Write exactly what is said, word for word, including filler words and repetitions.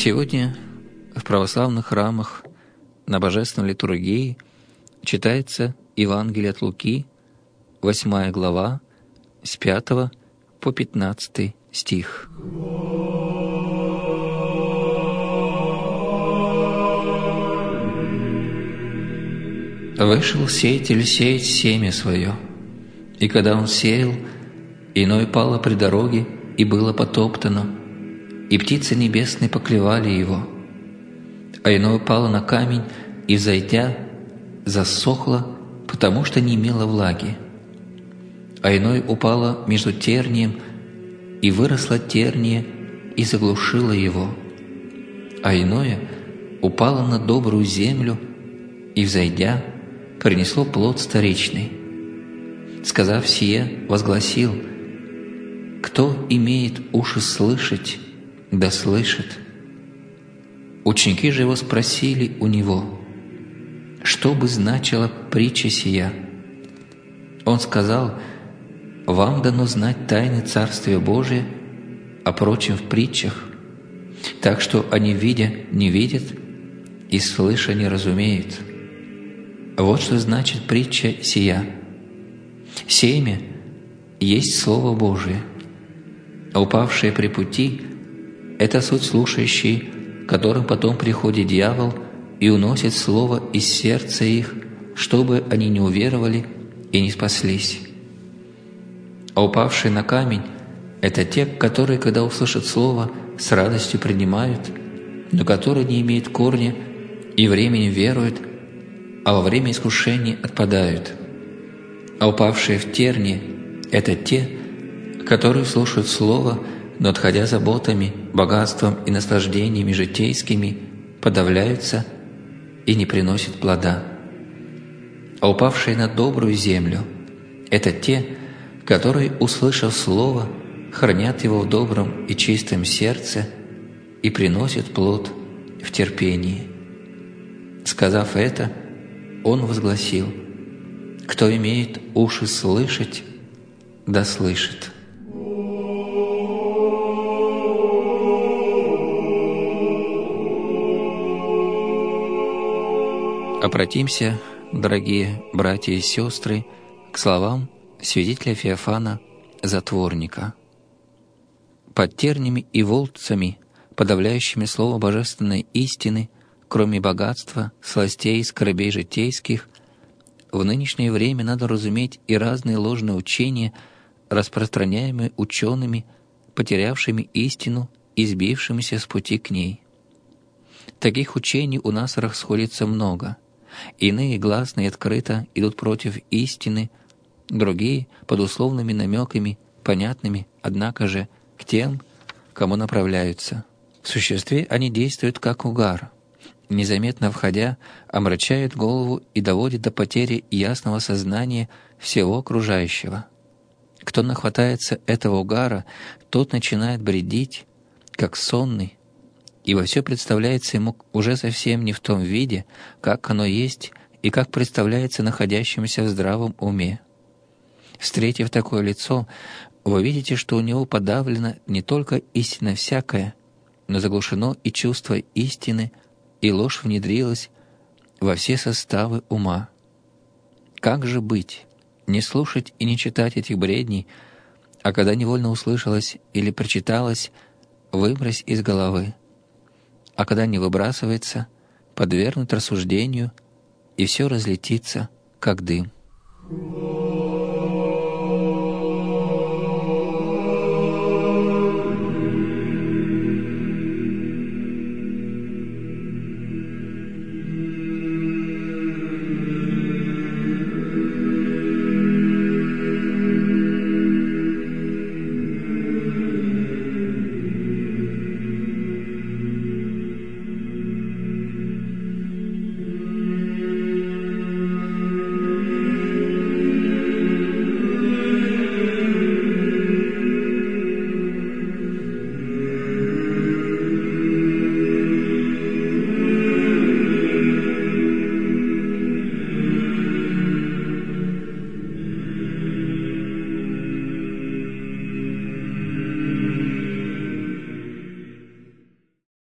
Сегодня в православных храмах на Божественной литургии читается Евангелие от Луки, восьмая глава, с пятого по пятнадцатый стих. «Вышел сеятель сеять семя свое, и когда он сеял, иное пало при дороге, и было потоптано, и птицы небесные поклевали его, а иное пало на камень, и, взойдя, засохло, потому что не имело влаги, а иное упало между тернием, и выросло терние, и заглушило его, а иное упало на добрую землю, и, взойдя, принесло плод сторичный. Сказав сие, возгласил: кто имеет уши слышать, да слышит. Ученики же его спросили у него, что бы значила притча сия. Он сказал: вам дано знать тайны Царствия Божия, а прочим в притчах, так что они, видя, не видят, и слыша, не разумеют. Вот что значит притча сия. Семя есть Слово Божие, а упавшие при пути – это суть слушающие, которым потом приходит дьявол и уносит Слово из сердца их, чтобы они не уверовали и не спаслись. А упавшие на камень – это те, которые, когда услышат Слово, с радостью принимают, но которые не имеют корня и временем веруют, а во время искушения отпадают. А упавшие в тернии – это те, которые слушают Слово, но, отходя заботами, богатством и наслаждениями житейскими, подавляются и не приносят плода. А упавшие на добрую землю – это те, которые, услышав Слово, хранят его в добром и чистом сердце и приносят плод в терпении. Сказав это, он возгласил: кто имеет уши слышать, да слышит. Обратимся, дорогие братья и сестры, к словам святителя Феофана Затворника. Под терниями и волцами, подавляющими слово божественной истины, кроме богатства, сластей и скорбей житейских, в нынешнее время надо разуметь и разные ложные учения, распространяемые учеными, потерявшими истину и сбившимися с пути к ней. Таких учений у нас расходится много. Иные гласно и открыто идут против истины, другие под условными намеками, понятными, однако же, к тем, кому направляются. В существе они действуют как угар, незаметно входя, омрачают голову и доводят до потери ясного сознания всего окружающего. Кто нахватается этого угара, тот начинает бредить, как сонный, ибо все представляется ему уже совсем не в том виде, как оно есть и как представляется находящимся в здравом уме. Встретив такое лицо, вы видите, что у него подавлена не только истина всякая, но заглушено и чувство истины, и ложь внедрилась во все составы ума. Как же быть? Не слушать и не читать этих бредней, а когда невольно услышалось или прочиталось, выбрось из головы. А когда не выбрасывается, подвергнуть рассуждению, и все разлетится, как дым.